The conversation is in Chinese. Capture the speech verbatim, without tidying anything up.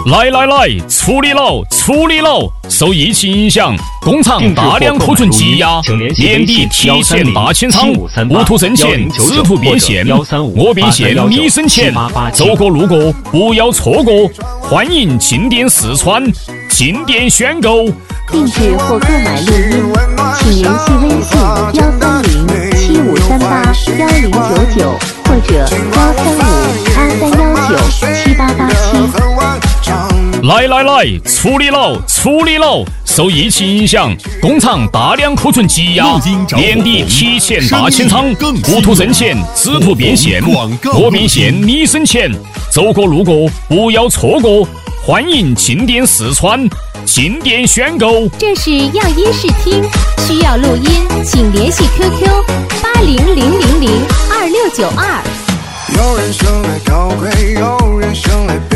来来来，处理了，处理了！受疫情影响，工厂大量库存积压，年底提前大清仓，不图挣钱，只图变现。我变现，你省钱，走过路过不要错过，欢迎进店试穿，进店选购。 定制或购买录音，请联系微信幺三零七五三八幺零九九或者幺三五二三幺九七八八七。 来来来，处理了，处理了！受疫情影响，工厂大量库存积压，年底提前大清仓，不图挣钱，只图变现。我变现，你省钱，走过路过不要错过，欢迎进店试穿。进店选购， 这是样音视听，需要录音，请联系 Q Q 八零零零零二六九二。 有人生来高贵，有人生来